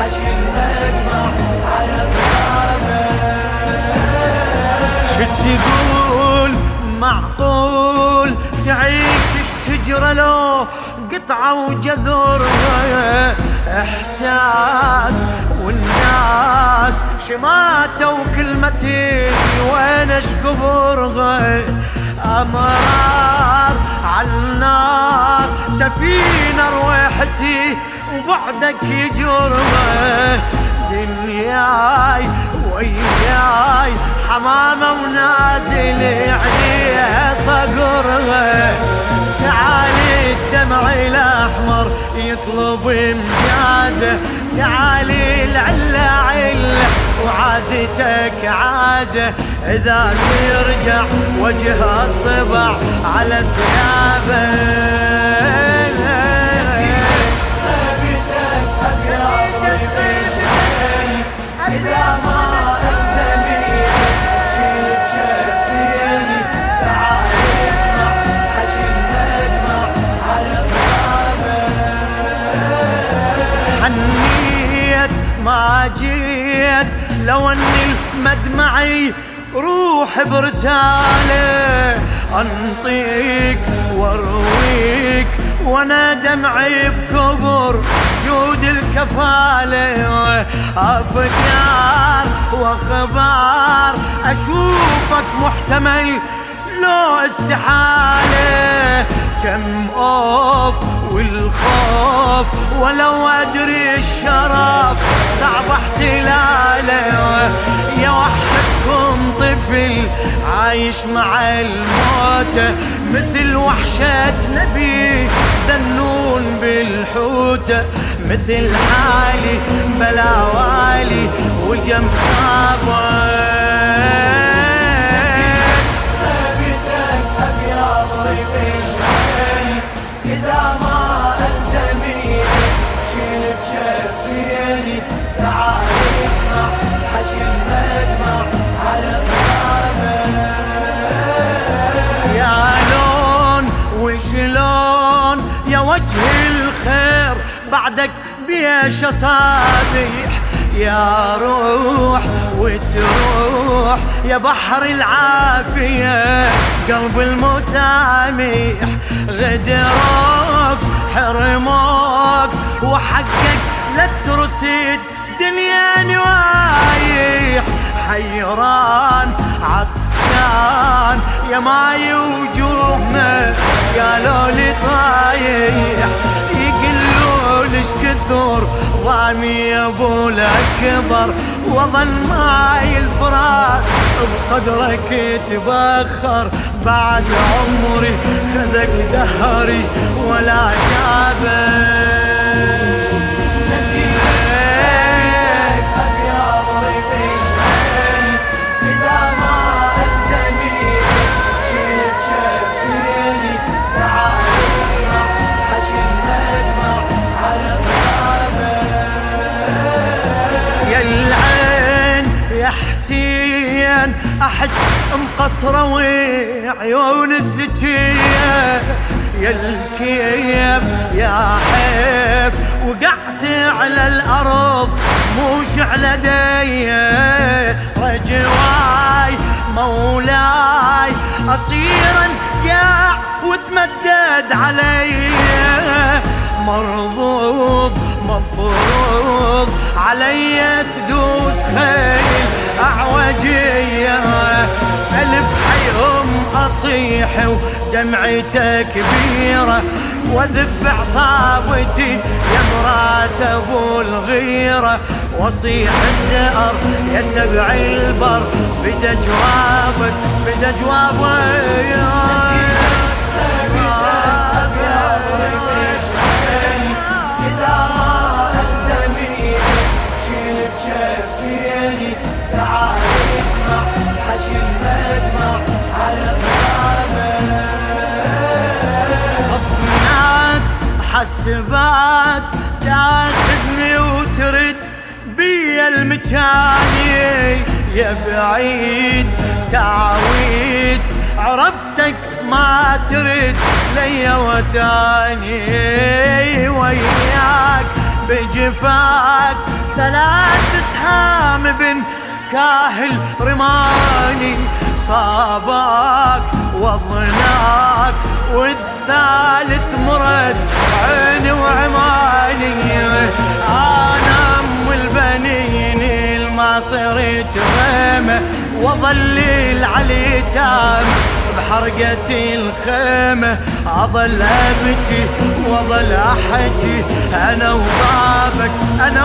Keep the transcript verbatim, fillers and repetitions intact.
حكي المدمع على غيابه. شو تقول معقول تعيش الشجرة لو قطعة وجذورها؟ إحساس والناس شماتوا كلمتين وينش قبورها؟ أمرار عالنار سفينة رويحتي وبعدك يجرها. دنياي وياي حمامة ونازل عليها صقرها. تعالي الدمع الأحمر يطلب مجازة، تعالي العلة علة وعازتك عازة. إذا ترجع وجه الطبع على ثيابه. هبتك أبيض بشعري إذا ما ألزمي شيل بشفيني. تعال اسمع حكي المدمع على غيابه. حنيت ما جيت لو أن المدمعي روح برسالة أنطيك وارويك وانا دمعي بكبر جود الكفالة. أفكار واخبار اشوفك محتمل لو استحالة. كم اوف والخوف ولو ادري الشرف صعب احتلاله. يا وحشتكم طفل عايش مع الموت مثل وحشة نبي ذنون بالحوت. مثل حالي بلا والي وجم صابه. هبتك أبيض بشعري إذا ما ألزمي شيل بشفيني. تعال اسمع حكي المدمع على غيابه. يا لون وشلون يا وجه الخير بعدك بيش أصابيح. يا روح وتروح يا بحر العافية قلب المسامح. غدروك حرموك وحقك لا ترسد دنيا نوايح. حيران عطشان يا ماي وجوهنا قالوا لي طايح. يقلوا ليش كثر ضامي يا ابو الاكبر وظل ماي الفراق بصدرك تبخر. بعد عمري خذك دهري ولا جابه. أحس مقصرة وعيون الزكية. يا الكيف يا حيف وقعت على الأرض موش على دي. رجواي مولاي أصير انقاع وتمدد علي. مرضوض مفروض علي تدوس خيل أعوجية. ألف حيهم أصيح ودمعته كبيرة وذب عصابتي يا مراس أبو الغيرة. وصيح الزئر يا سبع البر بدا جوابك بدا جوابك. إذا ما ألزمي شيل بشفيني. تعال اسمع حكي المدمع على غيابه. أفنات حسبات تاخذني وترد بيا المكاني. يا بعيد تعويد عرفتك ما ترد ليا وتاني. وياك بجفاك ثلاث سهام بن كاهل رماني صابك وضناك والثالث مرد عيني وعماني. انا ام البنين ما صرت غيمه واظلل على اليتام بحرقة الخيمة اظل ابكي واظل احكي انا وبابك انا